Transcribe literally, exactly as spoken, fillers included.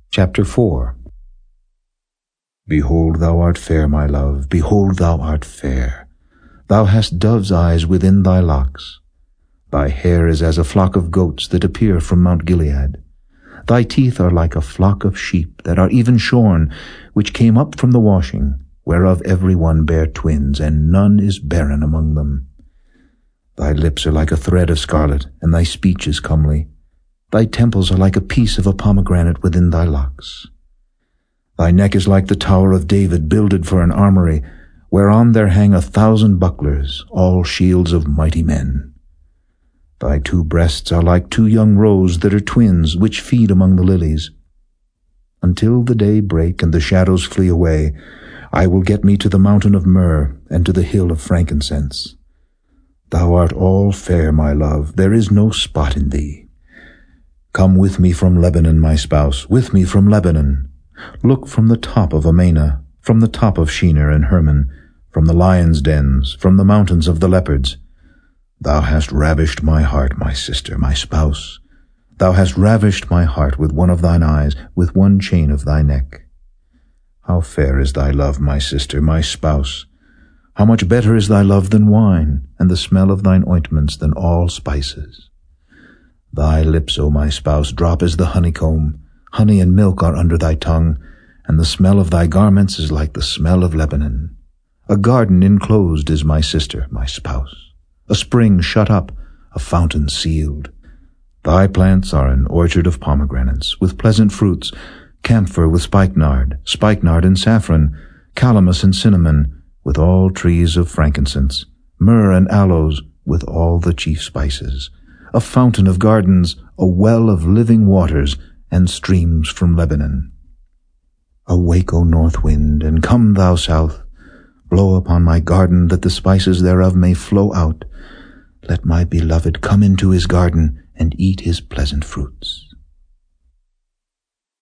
Chapter four. Behold, thou art fair, my love, behold, thou art fair. Thou hast dove's eyes within thy locks. Thy hair is as a flock of goats that appear from Mount Gilead. Thy teeth are like a flock of sheep that are even shorn, which came up from the washing, whereof every one bare twins, and none is barren among them. Thy lips are like a thread of scarlet, and thy speech is comely. Thy temples are like a piece of a pomegranate within thy locks. Thy neck is like the tower of David, builded for an armory, whereon there hang a thousand bucklers, all shields of mighty men. Thy two breasts are like two young roes that are twins, which feed among the lilies. Until the day break and the shadows flee away, I will get me to the mountain of myrrh and to the hill of frankincense. Thou art all fair, my love, there is no spot in thee. Come with me from Lebanon, my spouse, with me from Lebanon. Look from the top of Amana, from the top of Shinar and Hermon, from the lions' dens, from the mountains of the leopards. Thou hast ravished my heart, my sister, my spouse. Thou hast ravished my heart with one of thine eyes, with one chain of thy neck. How fair is thy love, my sister, my spouse! How much better is thy love than wine, and the smell of thine ointments than all spices. Thy lips, O my spouse, drop as the honeycomb. Honey and milk are under thy tongue, and the smell of thy garments is like the smell of Lebanon. A garden enclosed is my sister, my spouse. A spring shut up, a fountain sealed. Thy plants are an orchard of pomegranates, with pleasant fruits, camphor with spikenard, spikenard and saffron, calamus and cinnamon, with all trees of frankincense, myrrh and aloes, with all the chief spices, a fountain of gardens, a well of living waters, and streams from Lebanon. Awake, O north wind, and come thou south. Blow upon my garden, that the spices thereof may flow out. Let my beloved come into his garden, and eat his pleasant fruits.